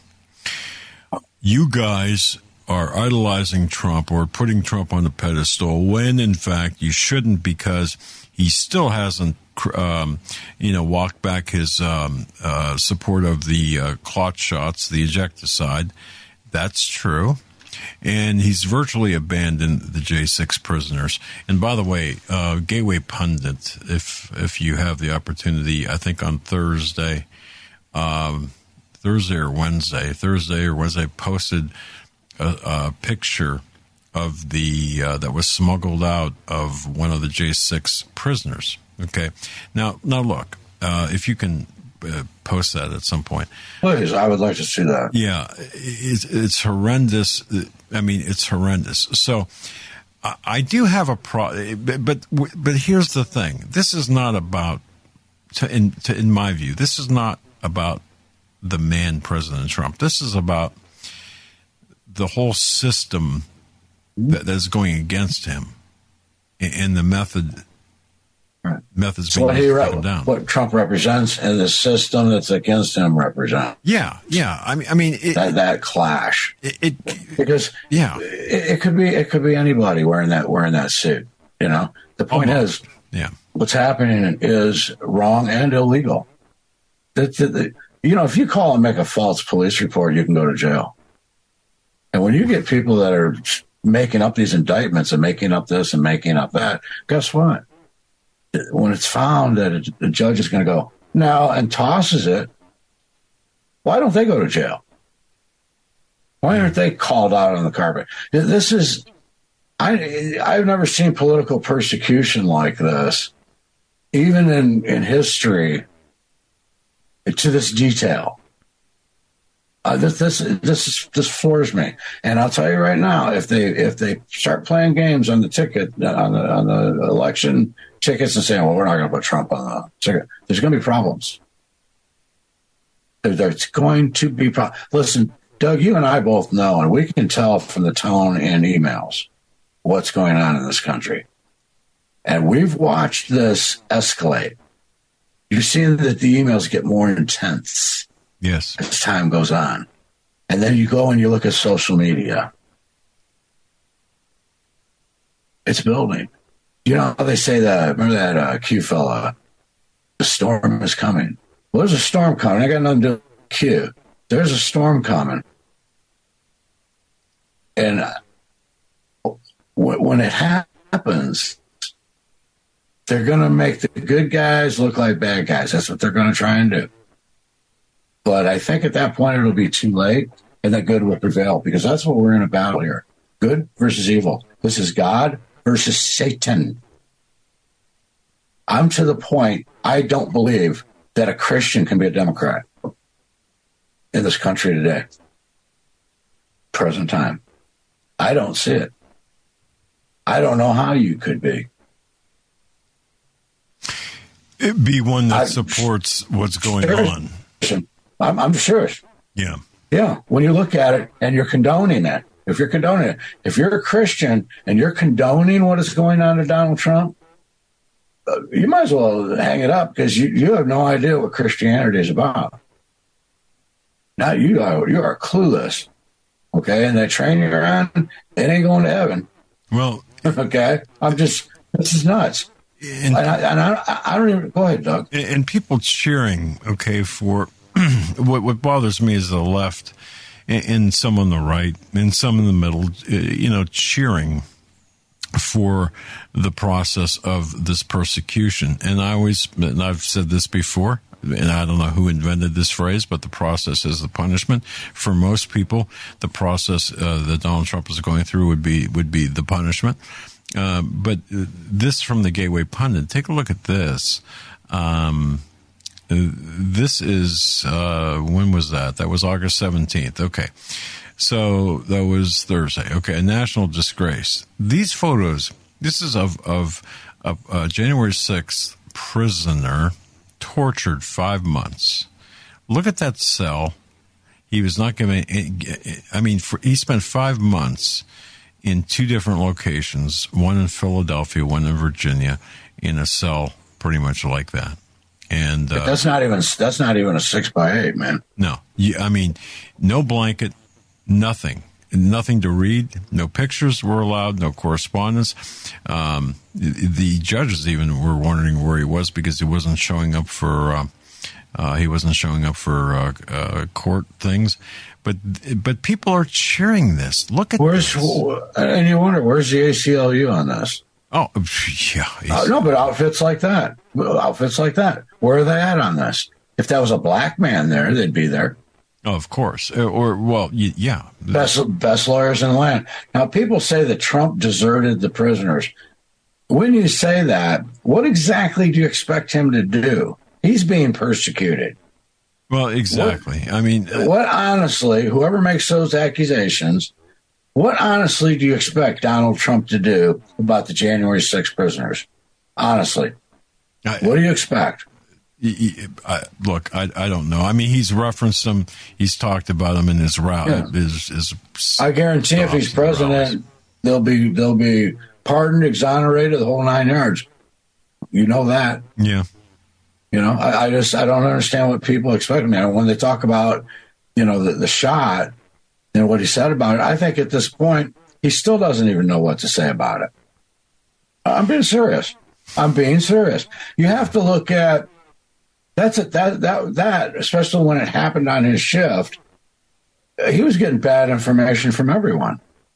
You guys are idolizing Trump or putting Trump on a pedestal when, in fact, you shouldn't, because he still hasn't, um, you know, walked back his um, uh, support of the uh, clot shots, the ejecticide. That's true. And he's virtually abandoned the J six prisoners. And by the way, uh, Gateway Pundit, if if you have the opportunity, I think on Thursday, um, Thursday or Wednesday, Thursday or Wednesday, posted a, a picture of the uh, that was smuggled out of one of the J six prisoners. Okay, now now look, uh, if you can. Uh, post that at some point. Please, I would like to see that. Yeah, it's, it's horrendous. I mean, it's horrendous. So I, I do have a pro, but, but but here's the thing: this is not about, to, in to, in my view, this is not about the man, President Trump. This is about the whole system that, that is going against him, and, and the method. Right. Methods being what, he re- down. What Trump represents and the system that's against him represent. Yeah, yeah. I mean, I mean it, that, that clash. It, it because yeah, it, it could be it could be anybody wearing that wearing that suit. You know, the point Almost. is, yeah, what's happening is wrong and illegal. The, the, the, you know, if you call and make a false police report, you can go to jail. And when you get people that are making up these indictments and making up this and making up that, guess what? When it's found that the judge is going to go, no, and tosses it, why don't they go to jail? Why aren't they called out on the carpet? This is, I, I've never seen political persecution like this, even in, in history, to this detail. Uh, this this this this floors me, and I'll tell you right now, if they if they start playing games on the ticket on the on the election tickets and saying, well, we're not going to put Trump on the ticket, there's going to be problems. There's going to be problems. Listen, Doug, you and I both know, and we can tell from the tone in emails what's going on in this country, and we've watched this escalate. You've seen that the emails get more intense. Yes. As time goes on. And then you go and you look at social media. It's building. You know how they say that? Remember that uh, Q fella? The storm is coming. Well, there's a storm coming. I got nothing to do with Q. There's a storm coming. And uh, when it happens, they're going to make the good guys look like bad guys. That's what they're going to try and do. But I think at that point it'll be too late, and that good will prevail, because that's what we're in a battle here. Good versus evil. This is God versus Satan. I'm to the point, I don't believe that a Christian can be a Democrat in this country today, present time. I don't see it. I don't know how you could be. It'd be one that I, supports what's going sure. on. I'm, I'm sure. Yeah. Yeah. When you look at it and you're condoning it, if you're condoning it, if you're a Christian and you're condoning what is going on to Donald Trump, uh, you might as well hang it up, because you, you have no idea what Christianity is about. Now you are, you are clueless. Okay. And they train you around, it ain't going to heaven. Well, okay. I'm just, this is nuts. And, and, I, and I, I don't even, go ahead, Doug. And people cheering, okay, for what, what bothers me is the left and, and some on the right and some in the middle, you know, cheering for the process of this persecution. And I always, and I've said this before, and I don't know who invented this phrase, but the process is the punishment. For most people, the process uh, that Donald Trump is going through would be would be the punishment. Uh, but this from the Gateway Pundit. Take a look at this. Um, this is, uh, when was that? That was August seventeenth. Okay. So that was Thursday. Okay. A national disgrace. These photos, this is of, of, of uh, January sixth prisoner tortured five months. Look at that cell. He was not given, I mean, for, he spent five months in two different locations, one in Philadelphia, one in Virginia, in a cell pretty much like that. And uh, that's not even that's not even a six by eight, man. No, you, I mean, no blanket, nothing, nothing to read. No pictures were allowed. No correspondence. Um, the, the judges even were wondering where he was, because he wasn't showing up for uh, uh, he wasn't showing up for uh, uh, court things. But but people are cheering this. Look at where's, this. And you wonder, where's the A C L U on this? Oh, yeah. Uh, no, but outfits like that. Outfits like that. Where are they at on this? If that was a black man there, they'd be there. Oh, of course. Or, or well, yeah. Best, best lawyers in the land. Now, people say that Trump deserted the prisoners. When you say that, what exactly do you expect him to do? He's being persecuted. Well, exactly. What, I mean, uh, what honestly, whoever makes those accusations, what honestly do you expect Donald Trump to do about the January sixth prisoners? Honestly, I, what do you expect? I, I, look, I, I don't know. I mean, he's referenced them. He's talked about them in his route. Yeah. His, his I guarantee if he's president, they'll be they'll be pardoned, exonerated, the whole nine yards. You know that. Yeah. You know, I, I just I don't understand what people expect. Man, when they talk about, you know, the, the shot and what he said about it, I think at this point he still doesn't even know what to say about it. I'm being serious. I'm being serious. You have to look at that's it. That that that especially when it happened on his shift, he was getting bad information from everyone.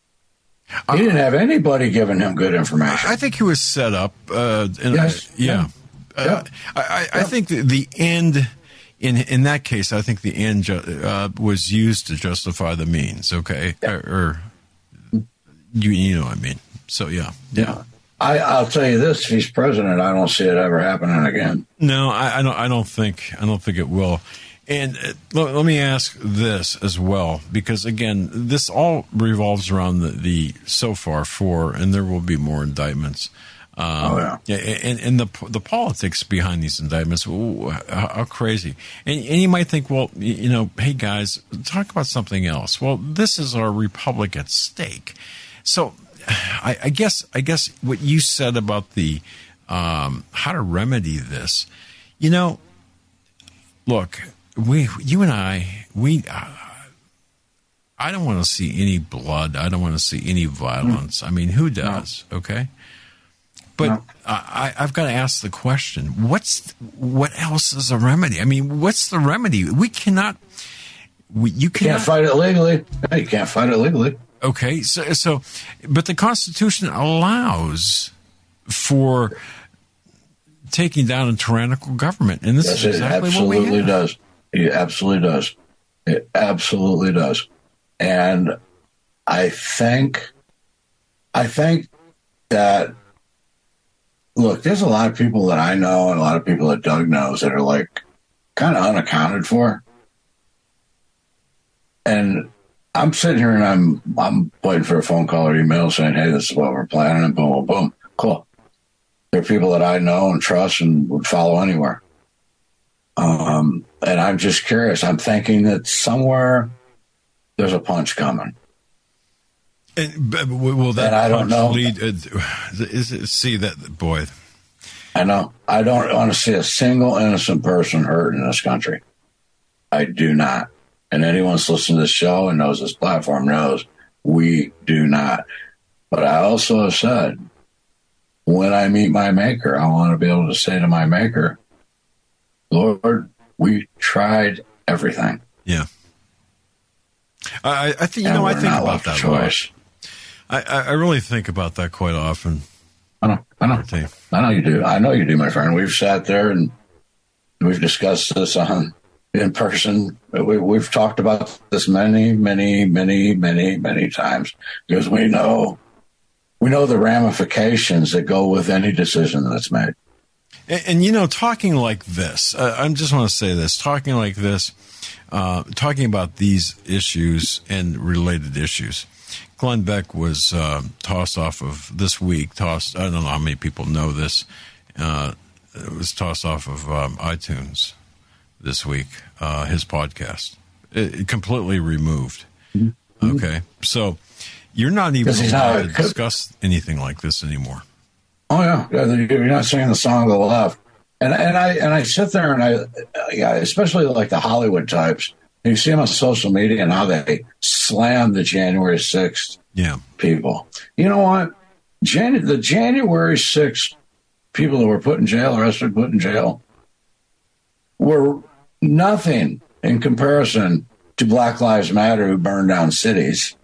He didn't have anybody giving him good information. I think he was set up. Uh, in yes. A, yeah. yeah. Uh, Yep. I, I, yep. I think the, the end, in in that case, I think the end ju- uh, was used to justify the means. Okay, yeah. or, or you you know what I mean. So yeah, yeah. yeah. I, I'll tell you this: if he's president, I don't see it ever happening again. No, I, I don't. I don't think. I don't think it will. And uh, let, let me ask this as well, because again, this all revolves around the, the so far four, and there will be more indictments. Um, oh, yeah. And, and the the politics behind these indictments, ooh, how, how crazy. And, and you might think, well, you know, hey, guys, talk about something else. Well, this is our republic at stake. So I, I guess I guess what you said about the um, how to remedy this, you know, look, we, you and I, we, uh, I don't want to see any blood. I don't want to see any violence. I mean, who does? Okay. But no. I, I've got to ask the question: What's what else is a remedy? I mean, what's the remedy? We cannot. We, you, you cannot, can't fight it legally. No, you can't fight it legally. Okay, so so, but the Constitution allows for taking down a tyrannical government, and this yes, is exactly it what we have. absolutely does. It absolutely does. It absolutely does. And I think, I think that, look, there's a lot of people that I know and a lot of people that Doug knows that are like kind of unaccounted for. And I'm sitting here and I'm I'm waiting for a phone call or email saying, hey, this is what we're planning, and boom, boom, boom. Cool. They're people that I know and trust and would follow anywhere. Um, and I'm just curious. I'm thinking that somewhere there's a punch coming. And, but will that and I don't punch know. lead? Uh, is it, see that boy? I know. I don't want to see a single innocent person hurt in this country. I do not. And anyone that's listening to this show and knows this platform knows we do not. But I also have said, when I meet my maker, I want to be able to say to my maker, Lord, we tried everything. Yeah. I, I think, you know, I think about that. Choice. I, I really think about that quite often. I know. I know. I know you do. I know you do, my friend. We've sat there and we've discussed this on in person. We, we've talked about this many, many, many, many, many times because we know we know the ramifications that go with any decision that's made. And, and you know, talking like this, uh, I just want to say this: talking like this, uh, talking about these issues and related issues. Glenn Beck was uh, tossed off of this week. Tossed. I don't know how many people know this. Uh, it was tossed off of um, iTunes this week. Uh, his podcast, it, it completely removed. Mm-hmm. Okay, so you're not even allowed to discuss anything like this anymore. Oh yeah, you're not singing the song of the left, and and I and I sit there and I, yeah, especially like the Hollywood types. You see them on social media and how they slam the January sixth yeah. people. You know what? Jan- the January sixth people that were put in jail, arrested, put in jail, were nothing in comparison to Black Lives Matter, who burned down cities,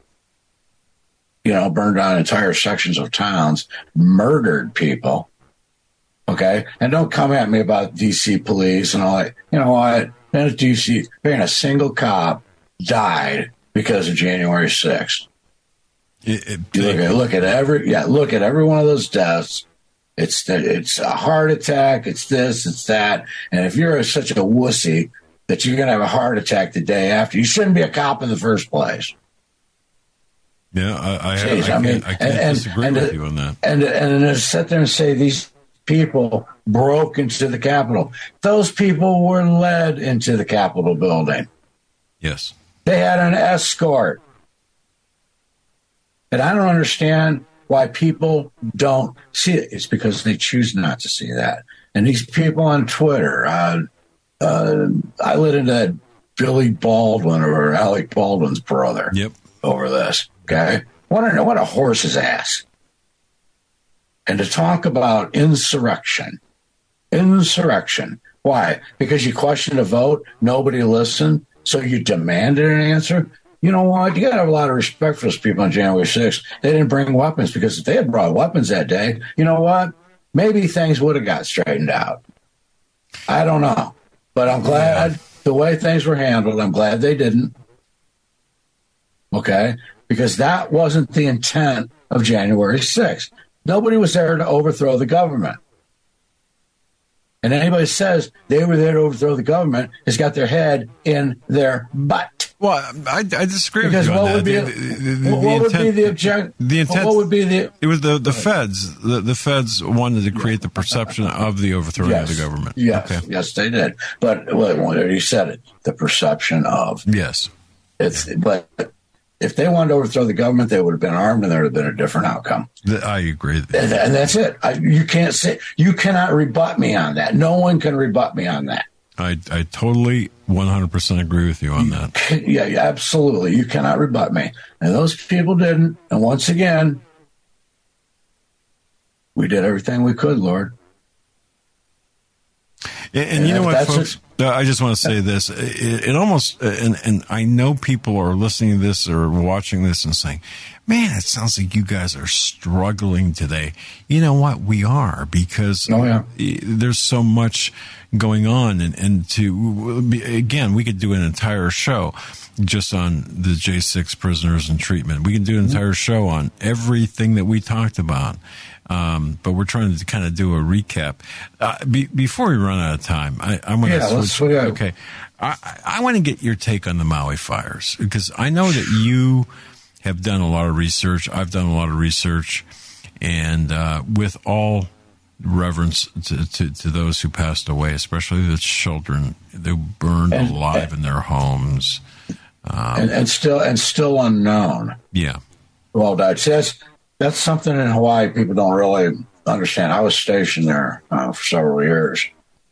you know, burned down entire sections of towns, murdered people. Okay? And don't come at me about D C police and all that. You know what? And D C, a single cop died because of January sixth. It, it, you look at, look at every, yeah, look at every one of those deaths. It's the, it's a heart attack. It's this, it's that. And if you're such a wussy that you're going to have a heart attack the day after, you shouldn't be a cop in the first place. Yeah, I, I, Jeez, I, I, I mean, can't, I can't and, disagree and, with and, you on that. And and to sit there and say these people broke into the Capitol. Those people were led into the Capitol building. Yes. They had an escort. And I don't understand why people don't see it. It's because they choose not to see that. And these people on Twitter, uh, uh, I lit into that Billy Baldwin or Alec Baldwin's brother yep. over this. Okay. What a, what a horse's ass. And to talk about insurrection, insurrection. Why? Because you questioned a vote, nobody listened, so you demanded an answer. You know what? You got to have a lot of respect for those people on January sixth. They didn't bring weapons, because if they had brought weapons that day, you know what? Maybe things would have got straightened out. I don't know. But I'm glad the way things were handled, I'm glad they didn't. Okay? Because that wasn't the intent of January sixth. Nobody was there to overthrow the government. And anybody says they were there to overthrow the government has got their head in their butt. Well, I, I disagree because with you what on would that. Be, the, the, the, what the would intent, be the object? The intent. What would be the? It was the the feds. The, the feds wanted to create the perception of the overthrowing yes, of the government. Yes, okay. yes, they did. But well, you said it. The perception of. Yes. It's but. If they wanted to overthrow the government, they would have been armed, and there would have been a different outcome. I agree. And, and that's it. I, you can't say you cannot rebut me on that. No one can rebut me on that. I, I totally one hundred percent agree with you on that. Yeah, yeah, absolutely. You cannot rebut me. And those people didn't. And once again, we did everything we could, Lord. And, and you know what, folks? A, I just want to say this. It, it almost, and, and I know people are listening to this or watching this and saying, man, it sounds like you guys are struggling today. You know what? We are, because oh, yeah. there's so much going on. And, and to, again, we could do an entire show just on the J six prisoners and treatment. We can do an entire show on everything that we talked about. Um, but we're trying to kind of do a recap. Uh, be, before we run out of time, I, I'm going yeah, to switch. Okay. I, I want to get your take on the Maui fires, because I know that you have done a lot of research. I've done a lot of research, and uh, with all reverence to, to, to those who passed away, especially the children, they burned and, alive and, in their homes. Um, and, and still and still unknown. Yeah. Well, that's, that's, that's something in Hawaii people don't really understand. I was stationed there uh, for several years.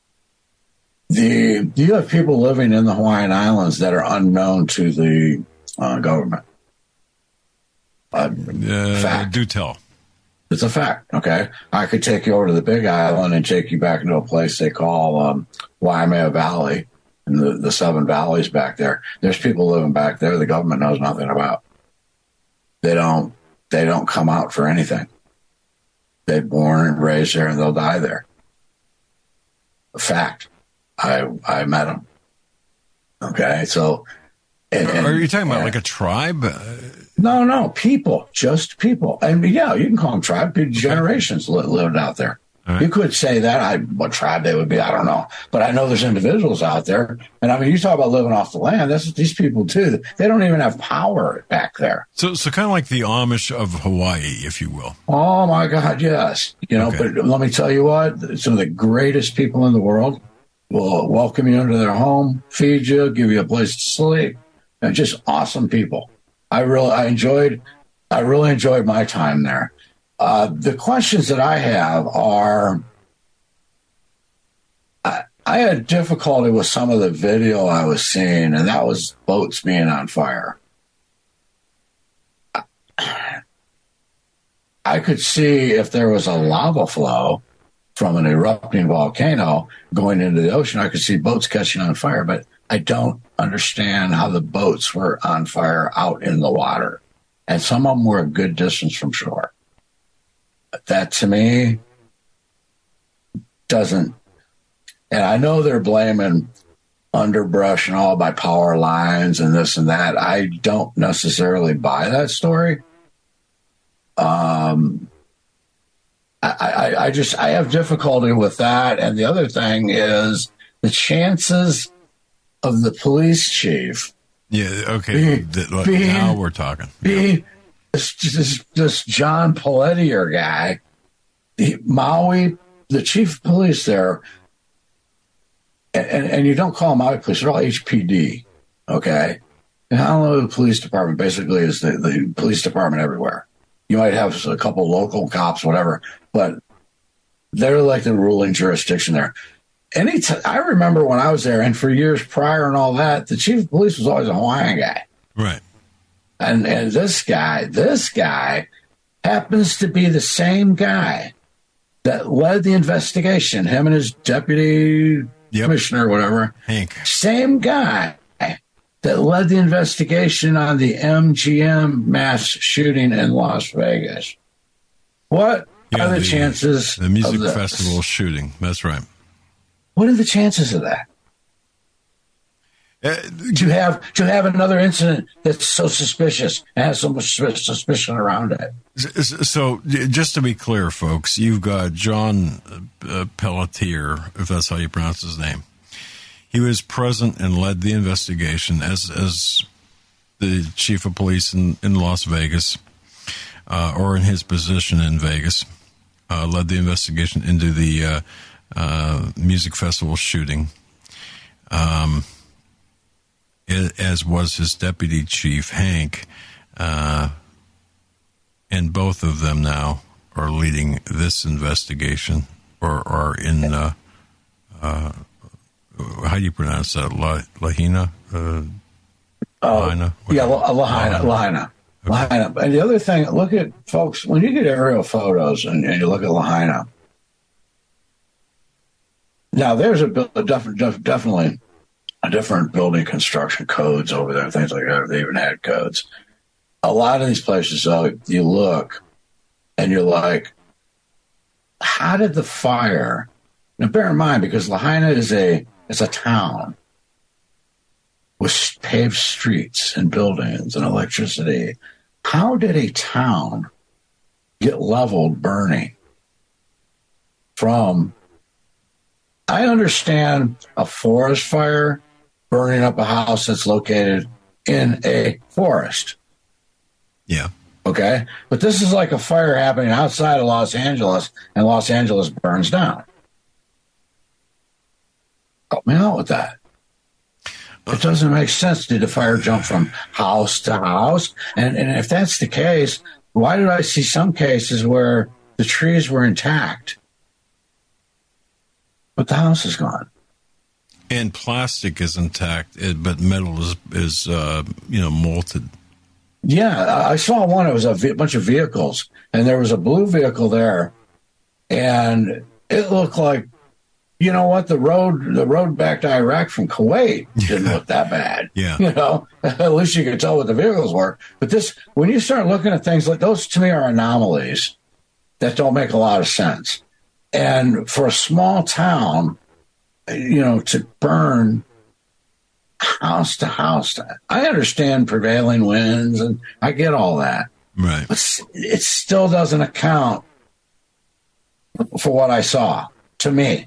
The you have people living in the Hawaiian Islands that are unknown to the uh, government. Uh, uh, fact. Do tell. It's a fact, okay? I could take you over to the Big Island and take you back into a place they call um, Waimea Valley, and the, the seven valleys back there. There's people living back there the government knows nothing about. They don't, they don't come out for anything. They're born and raised there, and they'll die there. A fact. I I met them. Okay, so... And, and, are you talking about and, like a tribe? No, no, people, just people. And yeah, you can call them tribe. Generations lived out there. Right. You could say that. I what tribe they would be, I don't know. But I know there's individuals out there. And I mean, you talk about living off the land. That's these people too. They don't even have power back there. So, so kind of like the Amish of Hawaii, if you will. Oh my God, yes. You know, okay. But let me tell you what. Some of the greatest people in the world will welcome you into their home, feed you, give you a place to sleep. And just awesome people. I really, I enjoyed, I really enjoyed my time there. Uh, the questions that I have are, I, I had difficulty with some of the video I was seeing, and that was boats being on fire. I, I could see if there was a lava flow from an erupting volcano going into the ocean, I could see boats catching on fire, but I don't understand how the boats were on fire out in the water. And some of them were a good distance from shore. That, to me, doesn't... And I know they're blaming underbrush and all by power lines and this and that. I don't necessarily buy that story. Um, I, I, I just... I have difficulty with that. And the other thing is the chances... of the police chief. Yeah, okay. Being, the, being, now we're talking. Being yeah. this, this, this John Pelletier guy, the Maui, the chief of police there, and, and, and you don't call them Maui police, they're all H P D, okay? And Honolulu Police Department basically is the, the police department everywhere. You might have a couple local cops, whatever, but they're like the ruling jurisdiction there. Any t- I remember when I was there, and for years prior and all that, the chief of police was always a Hawaiian guy. Right. And and this guy, this guy happens to be the same guy that led the investigation, him and his deputy yep. commissioner or whatever. Hank. Same guy that led the investigation on the M G M mass shooting in Las Vegas. What yeah, are the, the chances The music of this? festival shooting. That's right. What are the chances of that? Uh, to have to have another incident that's so suspicious and has so much suspicion around it. So, just to be clear, folks, you've got John uh, Pelletier, if that's how you pronounce his name. He was present and led the investigation as as the chief of police in, in Las Vegas, uh, or in his position in Vegas, uh, led the investigation into the uh, uh, music festival shooting. Um. As was his deputy chief, Hank, uh, and both of them now are leading this investigation, or are in, uh, uh, how do you pronounce that, La, Lahaina? Uh, Lahaina? Uh, yeah, Lahaina. Lahaina. Okay. Lahaina. And the other thing, look at, folks, when you get aerial photos and, and you look at Lahaina, now there's a, a def, def, definitely a different building construction codes over there, things like that. They even had codes. A lot of these places, though, you look and you're like, how did the fire? Now, bear in mind, because Lahaina is a it's a town with paved streets and buildings and electricity. How did a town get leveled burning from? I understand a forest fire burning up a house that's located in a forest. Yeah. Okay. But this is like a fire happening outside of Los Angeles, and Los Angeles burns down. Help me out with that. It doesn't make sense. Did the fire jump from house to house? And, and if that's the case, why did I see some cases where the trees were intact, but the house is gone? And plastic is intact, but metal is, is uh, you know, molted. Yeah, I saw one. It was a v- bunch of vehicles, and there was a blue vehicle there, and it looked like, you know what, the road the road back to Iraq from Kuwait didn't look that bad. Yeah. You know, at least you could tell what the vehicles were. But this, when you start looking at things like those, to me are anomalies that don't make a lot of sense. And for a small town, you know, to burn house to house, I understand prevailing winds, and I get all that. Right. But it still doesn't account for what I saw, to me.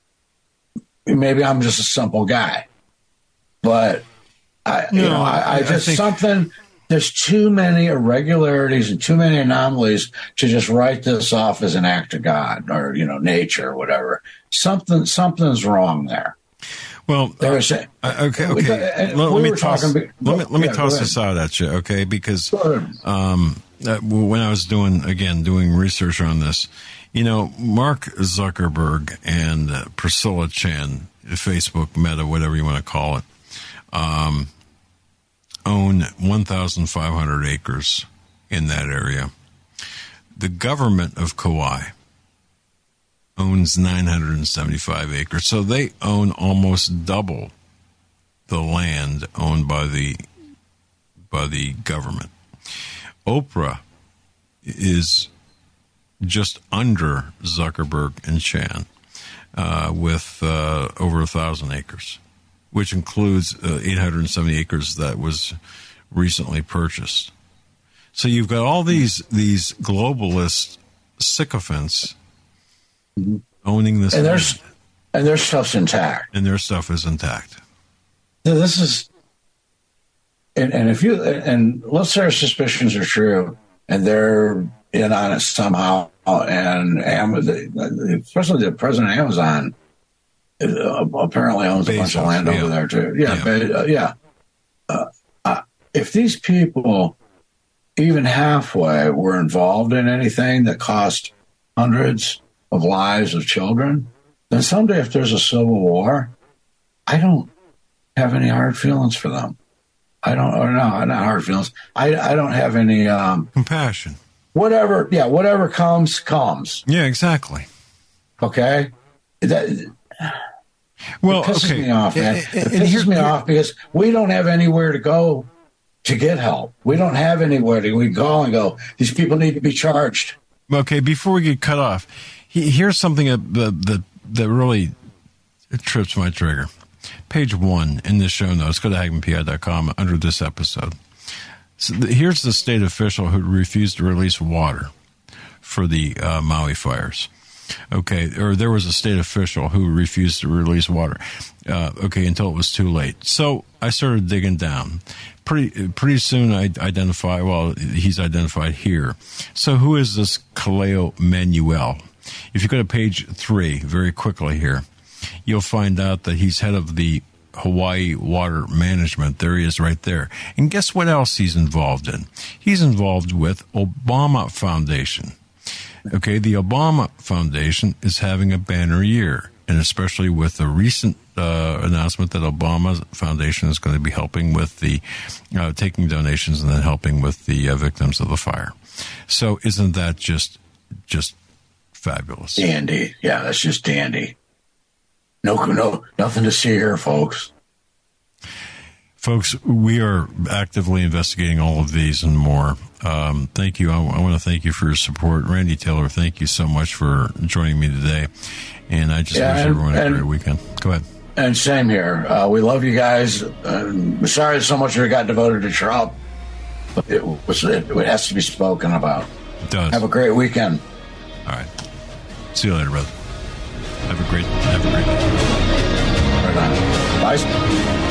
Maybe I'm just a simple guy, but I, no, you know, I, I just I think... something. There's too many irregularities and too many anomalies to just write this off as an act of God or, you know, nature or whatever. Something, something's wrong there. Well, there's uh, okay, okay. Let, let, me toss, talking, let me let me yeah, toss this out at you, okay? Because um, uh, when I was doing again doing research on this. You know, Mark Zuckerberg and uh, Priscilla Chan, Facebook, Meta, whatever you want to call it, um, own one thousand five hundred acres in that area. The government of Kauai owns nine hundred seventy-five acres. So they own almost double the land owned by the by the government. Oprah is just under Zuckerberg and Chan, uh, with uh, over a thousand acres, which includes uh, eight hundred seventy acres that was recently purchased. So you've got all these these globalist sycophants mm-hmm. owning this, and there's and their stuff's intact, and their stuff is intact. So this is, and, and if you and let's say our suspicions are true, and they're in on it somehow. And especially the president of Amazon uh, apparently owns Bezos, a bunch of land yeah. over there too. Yeah, yeah. But, uh, yeah. Uh, uh, if these people even halfway were involved in anything that cost hundreds of lives of children, then someday if there's a civil war, I don't have any hard feelings for them. I don't, or no, not hard feelings. I, I don't have any um, compassion. Whatever, yeah, whatever comes, comes. Yeah, exactly. Okay? That, well, it pisses okay. me off, man. It, it, it pisses here, me here, off because we don't have anywhere to go to get help. We don't have anywhere to we call and go, these people need to be charged. Okay, before we get cut off, here's something that, that, that really trips my trigger. Page one in the show notes, go to Hagman P I dot com under this episode. So the, here's the state official who refused to release water for the uh, Maui fires. Okay, or there was a state official who refused to release water. Uh, okay, until it was too late. So I started digging down. Pretty pretty soon I identify. Well, he's identified here. So who is this Kaleo Manuel? If you go to page three, very quickly here, you'll find out that he's head of the Hawaii Water Management. There he is right there. And guess what else he's involved in? He's involved with Obama Foundation. Okay, the Obama Foundation is having a banner year, and especially with the recent uh, announcement that Obama Foundation is going to be helping with the uh, taking donations and then helping with the uh, victims of the fire. So isn't that just just fabulous? Dandy. Yeah, that's just dandy. No, no, nothing to see here, folks. Folks, we are actively investigating all of these and more. Um, thank you. I, I want to thank you for your support. Randy Taylor, thank you so much for joining me today. And I just yeah, wish and, everyone a and, great weekend. Go ahead. And same here. Uh, we love you guys. Uh, sorry so much of it got devoted to Trump. But it, was, it, it has to be spoken about. It does. Have a great weekend. All right. See you later, brother. Have a great, have a great day. Right on. Bye.